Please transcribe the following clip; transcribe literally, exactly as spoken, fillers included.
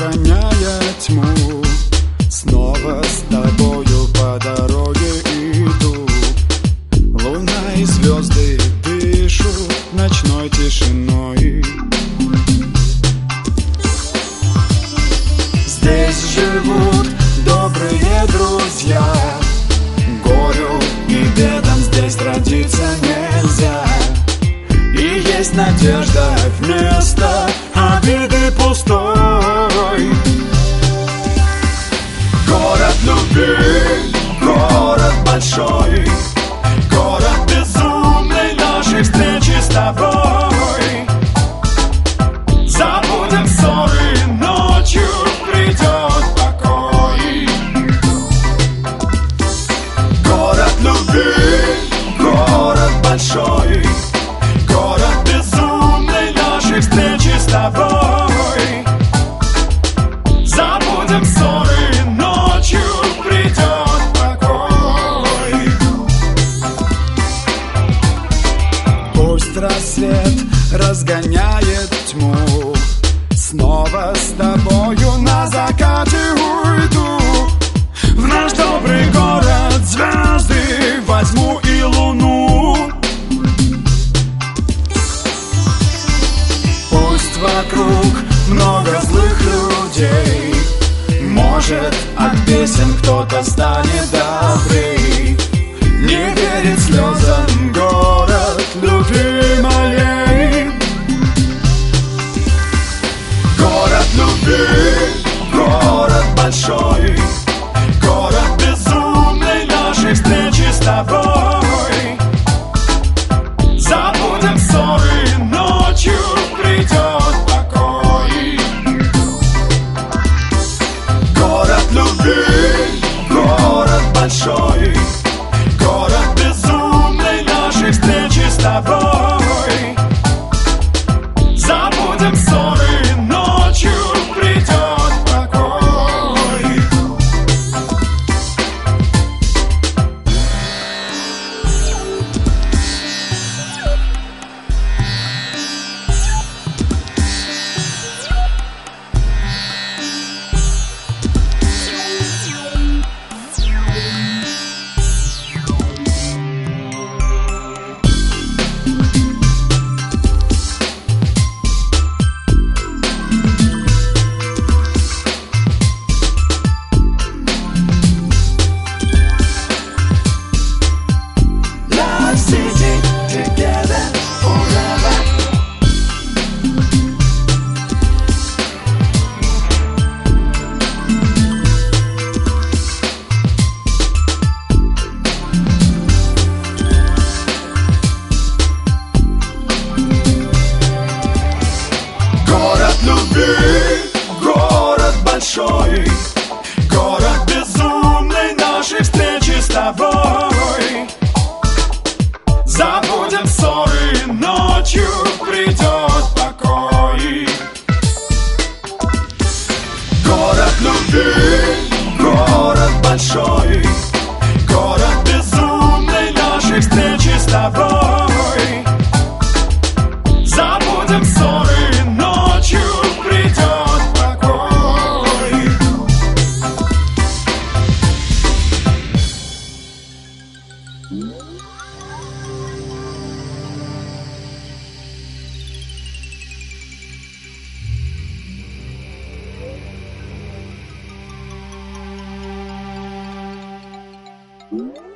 разгоняя тьму. Снова с тобою по дороге иду. Луна и звезды дышат ночной тишиной. Здесь живут добрые друзья. Горю и бедам здесь родиться нельзя. И есть надежда вместо обиды пустой. Город любви, город большой, город безумный нашей встречи с тобой. Забудем ссоры, ночью придет покой. Город любви, город большой, город безумный нашей встречи с тобой. Забудем ссоры, ночью придет покой. Пусть рассвет разгоняет тьму. Снова с тобою на закате уйду. В наш добрый город звезды возьму и луну. Пусть вокруг много злых людей. Может, от песен кто-то станет добрый. Не верит слезам город любви моей. Город любви, город большой, город безумный нашей встречи с тобой. Забудем ссоры, ночью придет покой. Город любви, город большой, город безумный нашей встречи с тобой. Забудем ссоры, ночью придет покой. Город любви, город большой, город безумный нашей встречи с тобой. Забудем ссоры, ночью придет покой. Город любви, город большой, город безумный нашей встречи с тобой. Забудем ссоры, ночью придет покой. Mm-hmm.